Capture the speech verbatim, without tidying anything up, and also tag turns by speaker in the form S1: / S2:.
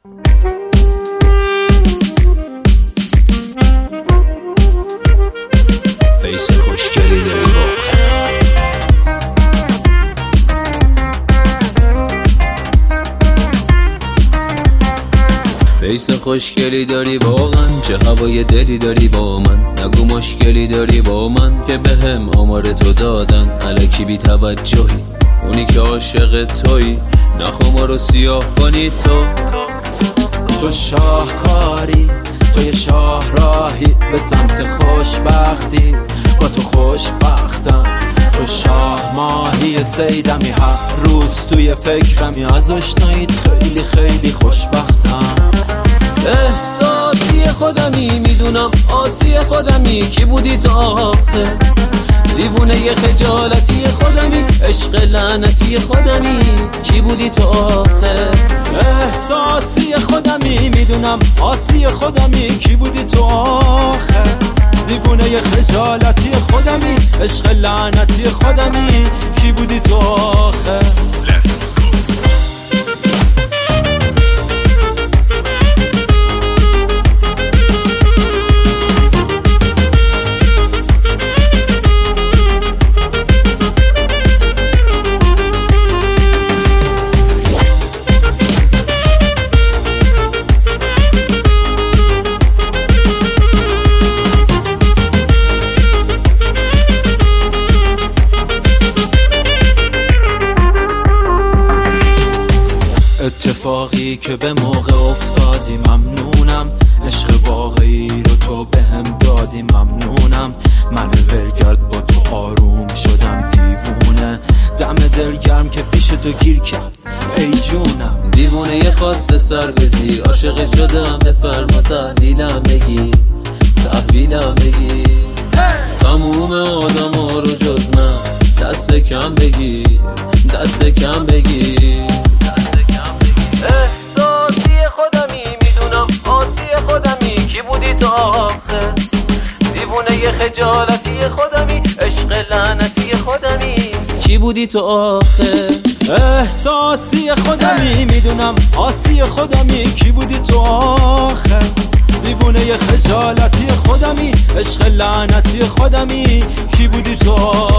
S1: فیس خوشگلی داری واقعا، فیس خوشگلی داری واقعا، چه هوای دلی داری با من، نگو مشکلی داری با من که به هم آمار تو دادن، الکی بی توجهی اونی که عاشق تویی، نخوا ما رو سیاه کنی. تو
S2: تو شاهکاری، تو یه شاه راهی به سمت خوشبختی، با تو خوشبختم. تو شاه ماهی سیدمی، هر روز توی فکرمی، از آشناییت خیلی خیلی خوشبختم.
S1: احساسی خودمی، میدونم آسی خودمی، کی بودی تو آخه؟ دیوونه ی خجالتی خودمی، عشق لعنتی خودمی، کی بودی تو آخه؟
S2: احساسی خودمی، میدونم آسی خودمی، کی بودی تو آخه؟ دیوونه ی خجالتی خودمی، عشق لعنتی خودمی، کی بودی تو آخه؟ اتفاقی که به موقع افتادی ممنونم، عشق واقعی رو تو به هم دادی ممنونم. من ولگرد با تو آروم شدم دیوونه، دم دلگرم که پیش تو گیر کرد ای جونم.
S1: دیوونه یه خواسته سر بزیر، عاشق شدم بفرما تحویلم بگی، تحویلم بگی. تموم آدم ها رو جز من دست کم بگیر، دست کم بگیر. احساسی خودمی، میدونم آسی خودمی، کی بودی تو آخه؟ دیوونه ی خجالتی خودمی، عشق لعنتی خودمی، کی بودی تو آخه؟
S2: احساسی خودمی، میدونم آسی خودمی، کی بودی تو آخه؟ دیوونه ی خجالتی خودمی، عشق لعنتی خودمی، کی بودی تو آخه؟